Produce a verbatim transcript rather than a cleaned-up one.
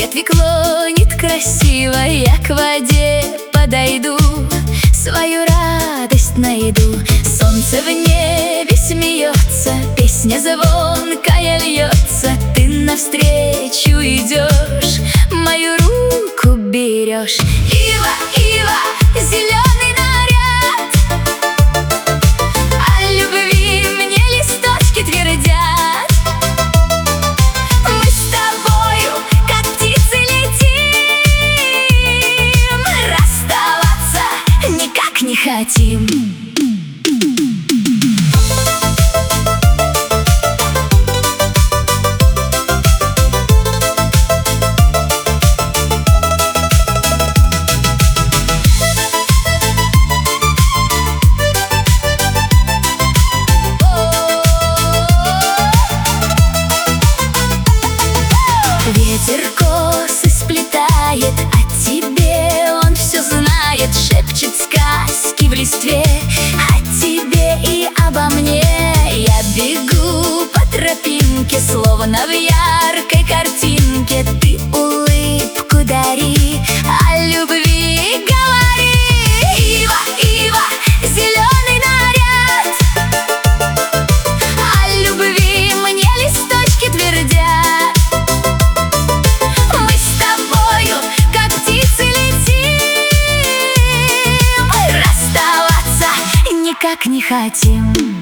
ветви клонит красиво, я к воде подойду, свою радость найду. Солнце в небе смеется, песня звонкая льется. Ты навстречу идешь, мою руку берешь. Ива, ива, зеленый наряд, о любви мне листочки твердят. Мы с тобою, как птицы, летим, расставаться никак не хотим. Ветер косы сплетает, о тебе он все знает, шепчет сказки в листве, о тебе и обо мне. Я бегу по тропинке, словно в яркой картинке. Ты улыбку дари, о любви говори. Ива, ива, зеленый наряд, о любви мне листочки твердят. Как не хотим.